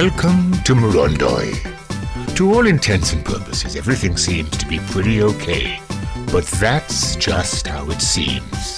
Welcome to Murundoi. To all intents and purposes, everything seems to be pretty okay. But that's just how it seems.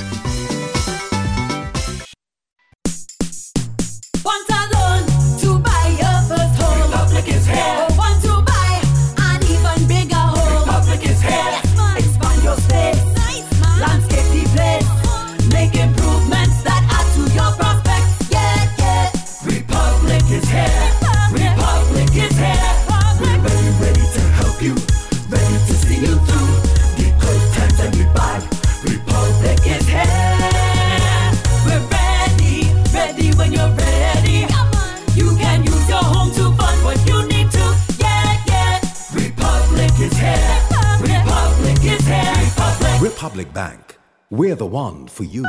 Want a loan to buy your first home? Republic is here. Or want to buy an even bigger home? Republic is here. Yes, man. Expand your space. Nice, man. Landscape the place. Make improvements that add to your prospects. Yeah, yeah. Republic is here. Republic is here. We're ready to help you. Ready to see you through. The good times and the bad. Republic is here. We're ready when you're ready. You can use your home to fund what you need to. Yeah, yeah. Republic is here. Republic is here. Republic Bank. We're the one for you.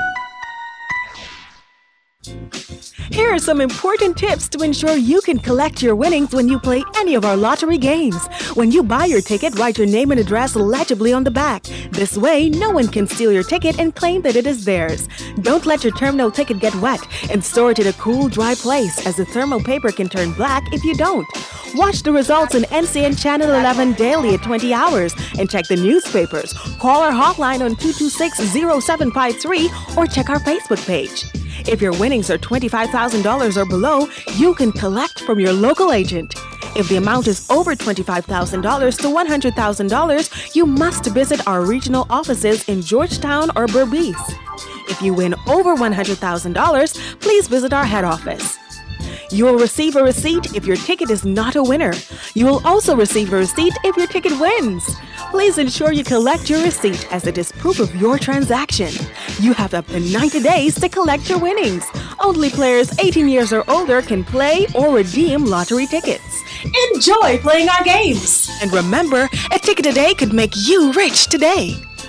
Here are some important tips to ensure you can collect your winnings when you play any of our lottery games. When you buy your ticket, write your name and address legibly on the back. This way, no one can steal your ticket and claim that it is theirs. Don't let your terminal ticket get wet and store it in a cool, dry place, as the thermal paper can turn black if you don't. Watch the results on NCN Channel 11 daily at 20 hours and check the newspapers. Call our hotline on 226-0753 or check our Facebook page. If your winnings are $25,000 or below, you can collect from your local agent. If the amount is over $25,000 to $100,000, you must visit our regional offices in Georgetown or Berbice. If you win over $100,000, please visit our head office. You will receive a receipt if your ticket is not a winner. You will also receive a receipt if your ticket wins. Please ensure you collect your receipt as it is proof of your transaction. You have up to 90 days to collect your winnings. Only players 18 years or older can play or redeem lottery tickets. Enjoy playing our games. And remember, a ticket a day could make you rich today.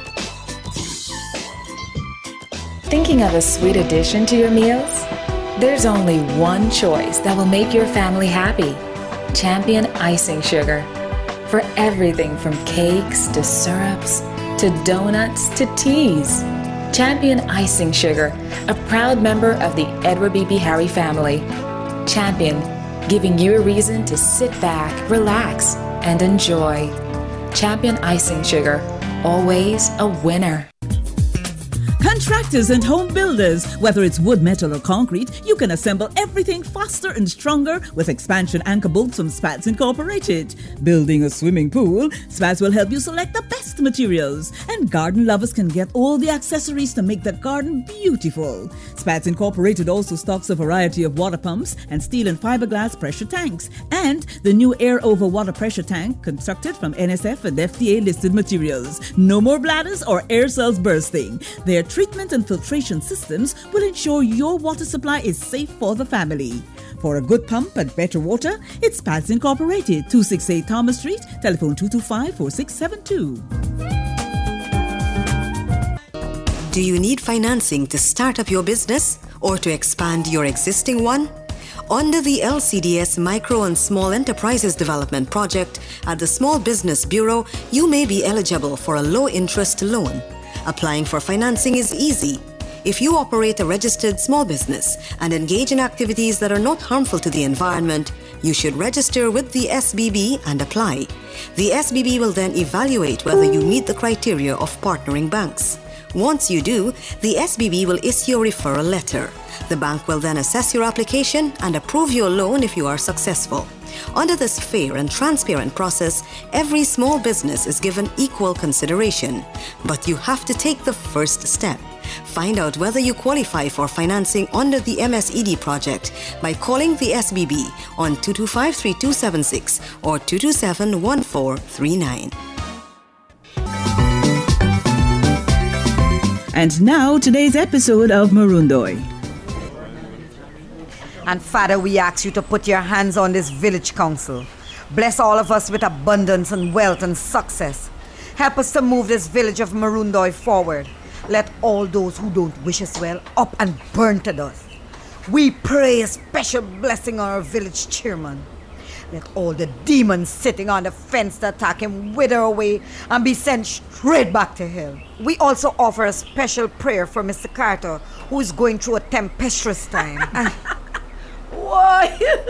Thinking of a sweet addition to your meals? There's only one choice that will make your family happy. Champion Icing Sugar. For everything from cakes to syrups to donuts to teas. Champion Icing Sugar, a proud member of the Edward B.B. Harry family. Champion, giving you a reason to sit back, relax, and enjoy. Champion Icing Sugar, always a winner. Contractors and home builders, whether it's wood, metal or concrete, you can assemble everything faster and stronger with expansion anchor bolts from Spats Incorporated. Building a swimming pool, Spats will help you select the best materials, and garden lovers can get all the accessories to make the garden beautiful. Spats Incorporated also stocks a variety of water pumps and steel and fiberglass pressure tanks, and the new air over water pressure tank constructed from NSF and FDA listed materials. No more bladders or air cells bursting. Their treatment and filtration systems will ensure your water supply is safe for the family. For a good pump and better water, it's Spats Incorporated, 268 Thomas Street, telephone 225-4672. Do you need financing to start up your business or to expand your existing one? Under the LCDS Micro and Small Enterprises Development Project at the Small Business Bureau, you may be eligible for a low-interest loan. Applying for financing is easy. If you operate a registered small business and engage in activities that are not harmful to the environment, you should register with the SBB and apply. The SBB will then evaluate whether you meet the criteria of partnering banks. Once you do, the SBB will issue a referral letter. The bank will then assess your application and approve your loan if you are successful. Under this fair and transparent process, every small business is given equal consideration. But you have to take the first step. Find out whether you qualify for financing under the MSED project by calling the SBB on 225-3276 or 227-1439. And now, today's episode of Murundoi. And Father, we ask you to put your hands on this village council. Bless all of us with abundance and wealth and success. Help us to move this village of Murundoi forward. Let all those who don't wish us well up and burn to dust. We pray a special blessing on our village chairman. Let all the demons sitting on the fence to attack him wither away and be sent straight back to hell. We also offer a special prayer for Mr. Carter, who is going through a tempestuous time. Why?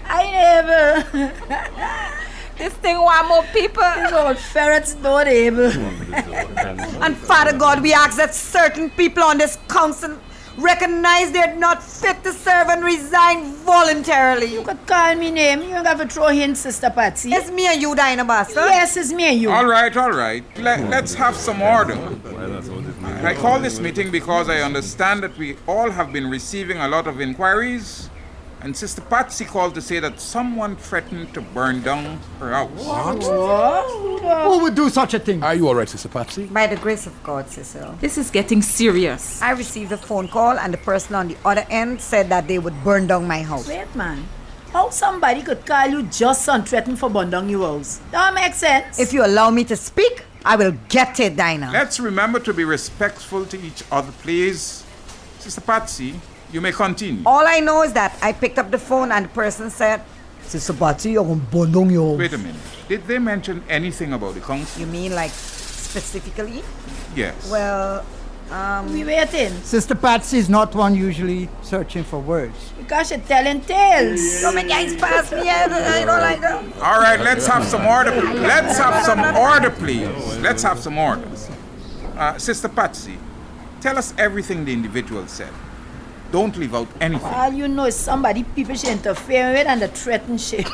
I never. This thing want more people. These old ferrets not able. And Father God, we ask that certain people on this council recognize they're not fit to serve and resign voluntarily. You could call me name. You ain't got to throw hints, Sister Patsy. It's me and you, Dinah Bastard. Yes, it's me and you. All right. Let's have some order. I call this meeting because I understand that we all have been receiving a lot of inquiries, and Sister Patsy called to say that someone threatened to burn down her house. What? Who would do such a thing? Are you all right, Sister Patsy? By the grace of God, Cecil. This is getting serious. I received a phone call and the person on the other end said that they would burn down my house. Wait, man. How somebody could call you just and threaten for burn down your house? That makes sense. If you allow me to speak, I will get it, Dinah. Let's remember to be respectful to each other, please. Sister Patsy, you may continue. All I know is that I picked up the phone and the person said, Sister Patsy, you're going to burn down your house. Wait a minute. Did they mention anything about the council? You mean like specifically? Yes. Well, we waiting. Sister Patsy is not one usually searching for words. Because you're telling tales. Don't make guys pass me. I don't like that. All right, let's have some order. Let's have some order, please. Let's have some order. Sister Patsy, tell us everything the individual said. Don't leave out anything. All you know is somebody people should interfere with and the threaten shit.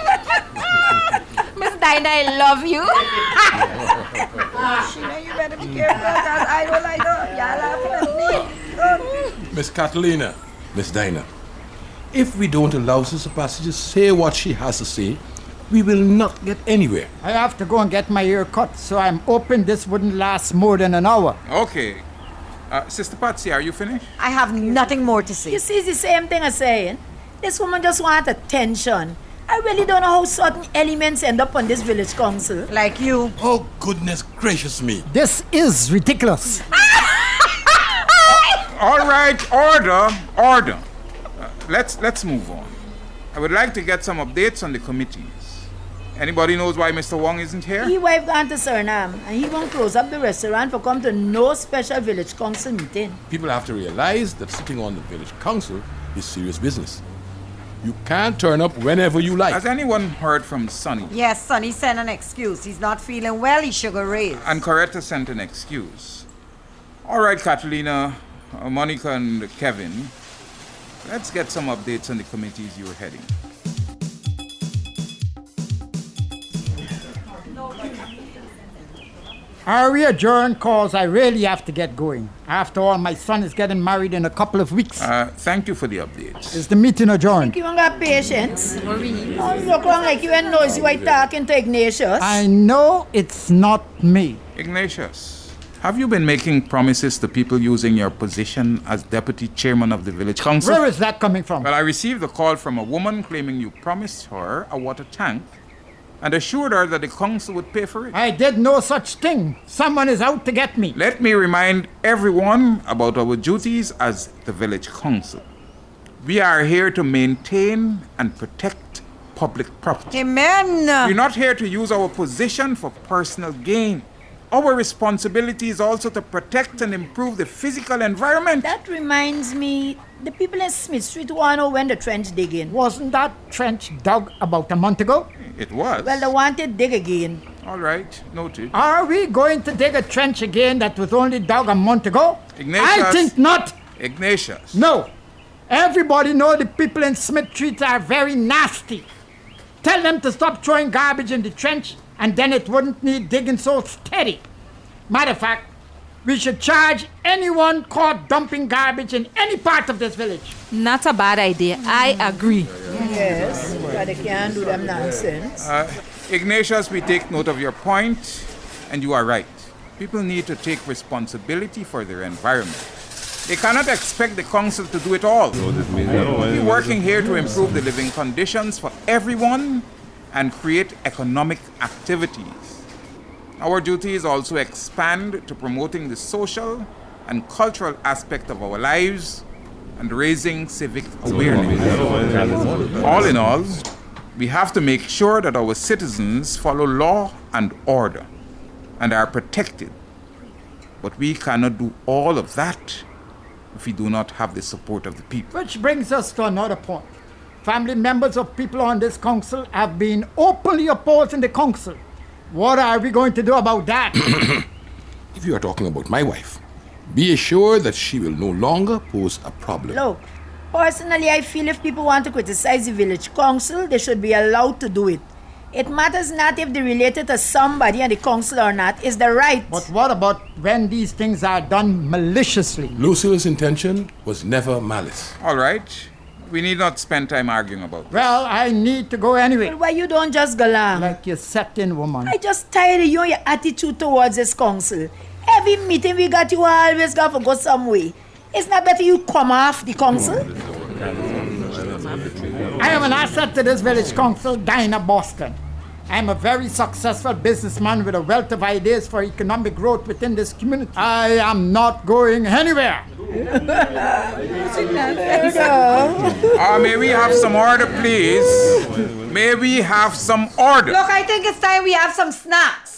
Miss Dinah, I love you. Sheena, you better be careful because I don't like that. Y'all laughing at me. Miss Catalina, Miss Dinah, if we don't allow Sister Patsy to say what she has to say, we will not get anywhere. I have to go and get my ear cut, so I'm hoping this wouldn't last more than an hour. Okay. Sister Patsy, are you finished? I have nothing more to say. You see, it's the same thing I'm saying. This woman just wants attention. I really don't know how certain elements end up on this village council. Like you. Oh, goodness gracious me. This is ridiculous. All right, order. Let's move on. I would like to get some updates on the committees. Anybody knows why Mr. Wong isn't here? He wife gone to Suriname and he won't close up the restaurant for come to no special village council meeting. People have to realize that sitting on the village council is serious business. You can't turn up whenever you like. Has anyone heard from Sonny? Yes, Sonny sent an excuse. He's not feeling well. He's sugar raised. And Coretta sent an excuse. All right, Catalina, Monica, and Kevin, let's get some updates on the committees you're heading. Are we adjourned? Cause I really have to get going. After all, my son is getting married in a couple of weeks. Thank you for the updates. Is the meeting adjourned? You ain't got patience. Oh, you look wrong like you ain't noisy while talking to Ignatius. I know it's not me. Ignatius, have you been making promises to people using your position as deputy chairman of the village council? Where is that coming from? Well, I received a call from a woman claiming you promised her a water tank and assured her that the council would pay for it. I did no such thing. Someone is out to get me. Let me remind everyone about our duties as the village council. We are here to maintain and protect public property. Amen. We're not here to use our position for personal gain. Our responsibility is also to protect and improve the physical environment. That reminds me, the people in Smith Street want to know when the trench digging. Wasn't that trench dug about a month ago? It was. Well, they want it dig again. All right, noted. Are we going to dig a trench again that was only dug a month ago? Ignatius. I think not. Ignatius. No. Everybody knows the people in Smith Street are very nasty. Tell them to stop throwing garbage in the trench and then it wouldn't need digging so steady. Matter of fact, we should charge anyone caught dumping garbage in any part of this village. Not a bad idea. I agree. Yes, but they can't do them nonsense. Ignatius, we take note of your point, and you are right. People need to take responsibility for their environment. They cannot expect the council to do it all. We're working here to improve the living conditions for everyone and create economic activities. Our duty is also expand to promoting the social and cultural aspect of our lives and raising civic awareness. All in all, we have to make sure that our citizens follow law and order and are protected. But we cannot do all of that if we do not have the support of the people. Which brings us to another point. family members of people on this council have been openly opposing the council. What are we going to do about that? If you are talking about my wife, be assured that she will no longer pose a problem. Look, personally, I feel if people want to criticize the village council, they should be allowed to do it. It matters not if they're related to somebody and the council or not. It's the right. But what about when these things are done maliciously? Lucille's intention was never malice. All right. We need not spend time arguing about this. Well, I need to go anyway. Well, why you don't just go along? Like you set-in woman. I just tired of you and your attitude towards this council. Every meeting we got, you always got to go some way. It's not better you come off the council? I am an asset to this village council, Dinah Boston. I am a very successful businessman with a wealth of ideas for economic growth within this community. I am not going anywhere. May we have some order, please? May we have some order? Look, I think it's time we have some snacks.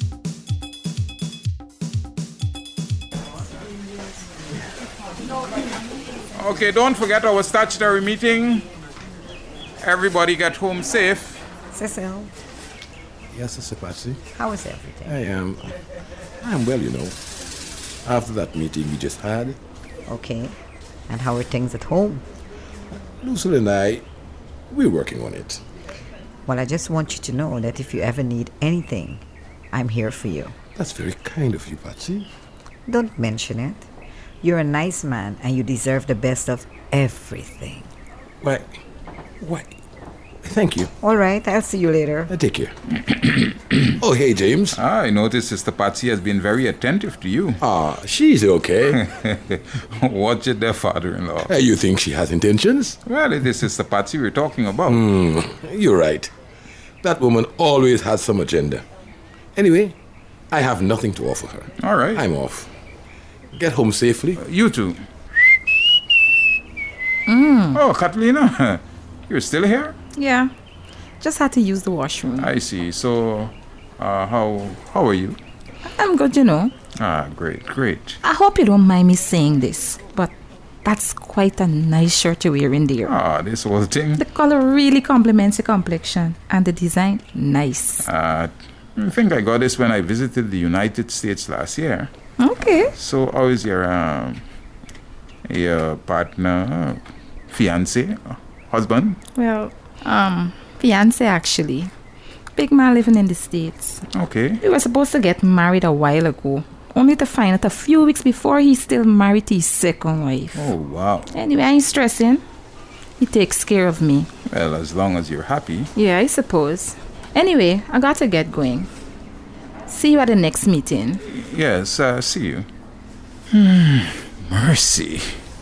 Okay, don't forget our statutory meeting. Everybody get home safe. Cecil. Yes, Sister Patsy. How is everything? I am well, you know. After that meeting we just had. Okay. And how are things at home? Lucille and I, we're working on it. Well, I just want you to know that if you ever need anything, I'm here for you. That's very kind of you, Patsy. Don't mention it. You're a nice man and you deserve the best of everything. Why? Thank you. All right, I'll see you later. Take care. Oh, hey, James. I noticed Sister Patsy has been very attentive to you. She's okay. Watch it there, father-in-law. You think she has intentions? Well, it is Sister Patsy we're talking about. You're right. That woman always has some agenda. Anyway, I have nothing to offer her. All right. I'm off. Get home safely. You too. Oh, Catalina, you're still here? Yeah. Just had to use the washroom. I see. So, how are you? I'm good, you know. Great. I hope you don't mind me saying this, but that's quite a nice shirt you're wearing there. This whole thing? The color really complements your complexion, and the design, nice. I think I got this when I visited the United States last year. Okay. So, how is your partner, fiance, husband? Well, fiance actually. Big man living in the States. Okay. We were supposed to get married a while ago, only to find out a few weeks before he's still married to his second wife. Oh, wow. Anyway, I ain't stressing. He takes care of me. Well, as long as you're happy. Yeah, I suppose. Anyway, I got to get going. See you at the next meeting. Yes, see you. Mercy.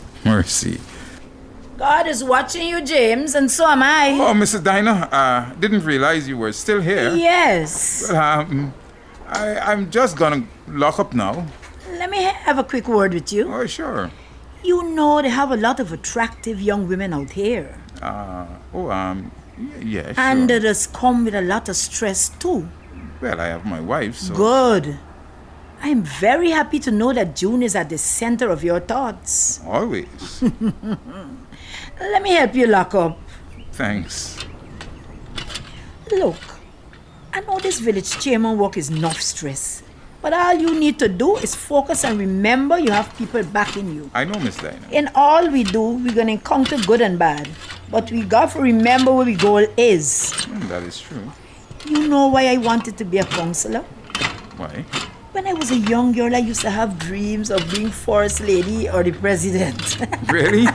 God is watching you, James, and so am I. Oh, Mrs. Dinah, didn't realize you were still here. Yes. Well, I'm just gonna lock up now. Let me have a quick word with you. Oh, sure. You know they have a lot of attractive young women out here. Yeah, sure. And it has come with a lot of stress, too. Well, I have my wife, so... Good. I'm very happy to know that June is at the center of your thoughts. Always. Let me help you lock up. Thanks. Look, I know this village chairman work is enough stress, but all you need to do is focus and remember you have people backing you. I know, Miss Dinah. In all we do, we're going to encounter good and bad, but we got to remember where the goal is. That is true. You know why I wanted to be a counselor? Why? When I was a young girl, I used to have dreams of being First Lady or the President. Really?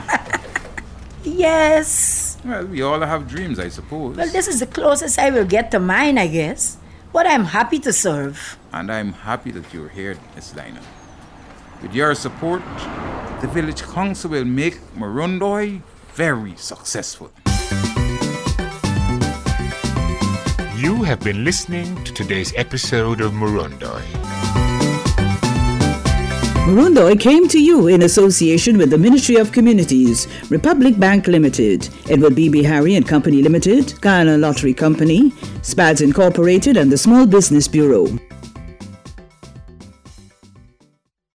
Yes. Well, we all have dreams, I suppose. Well, this is the closest I will get to mine, I guess. But I'm happy to serve. And I'm happy that you're here, Miss Dinah. With your support, the village council will make Murundoy very successful. You have been listening to today's episode of Murundoy. Murundoy came to you in association with the Ministry of Communities, Republic Bank Limited, Edward B. Harry and Company Limited, Guyana Lottery Company, SPADS Incorporated, and the Small Business Bureau.